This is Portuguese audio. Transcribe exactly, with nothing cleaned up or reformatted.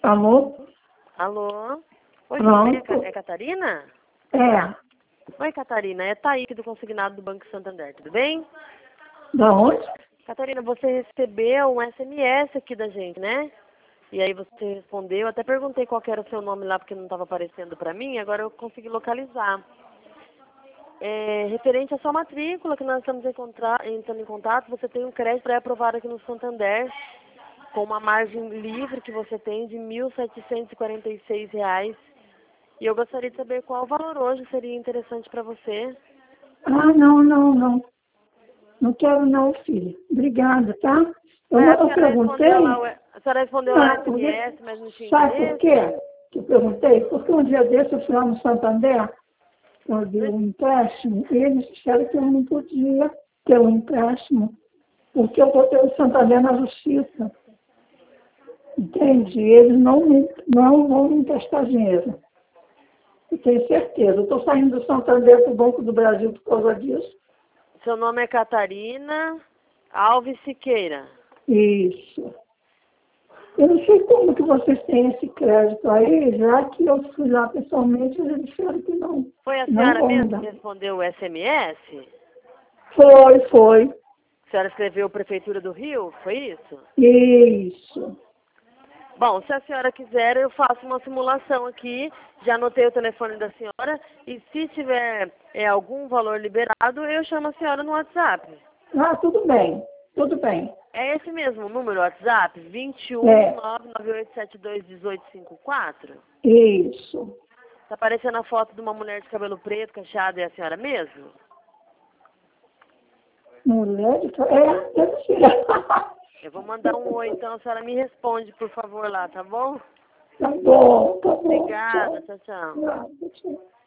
Alô? Alô? Oi, Pronto. é, Ca- é Catarina? É. Oi, Catarina. É Thaí aqui do Consignado do Banco Santander, tudo bem? Da onde? Catarina, você recebeu um S M S aqui da gente, né? E aí você respondeu, até perguntei qual que era o seu nome lá, porque não estava aparecendo para mim, agora eu consegui localizar. É, referente à sua matrícula, que nós estamos em contra- entrando em contato, você tem um crédito pré-aprovado aqui no Santander, com uma margem livre que você tem de mil setecentos e quarenta e seis reais. E eu gostaria de saber qual valor hoje seria interessante para você. Ah, não, não, não. Não quero não, filho. Obrigada, tá? Eu, É, não- a eu senhora respondeu lá, perguntei. o- a senhora respondeu lá o Ah, S M S, mas não tinha sabe por interesse? quê que eu perguntei? Porque um dia desse eu fui lá no Santander, eu dei um empréstimo, e eles disseram que eu não podia ter um empréstimo, porque eu botei o Santander na justiça. Entende? Eles não, me- não vão me emprestar dinheiro. Eu tenho certeza. Eu estou saindo do Santander para o Banco do Brasil por causa disso. Seu nome é Catarina Alves Siqueira. Isso. Eu não sei como que vocês têm esse crédito aí, já que eu fui lá pessoalmente, eles disseram que não. Foi a Não senhora vão me mesmo dar. que respondeu o S M S? Foi, foi. A senhora escreveu Prefeitura do Rio, foi isso? Isso. Bom, se a senhora quiser, eu faço uma simulação aqui, já anotei o telefone da senhora, e se tiver é, algum valor liberado, eu chamo a senhora no WhatsApp. Ah, tudo bem. Tudo bem. É esse mesmo o número WhatsApp? vinte e um, É. nove nove oito sete dois, um oito cinco quatro? Isso. Tá aparecendo a foto de uma mulher de cabelo preto, cacheado, é a senhora mesmo? Mulher de... É, deve ser. Eu vou mandar um oi, então a senhora me responde, por favor, lá, tá bom? Tá bom, tá bom. Obrigada, Tchau. tchau, tchau. Nada, tchau.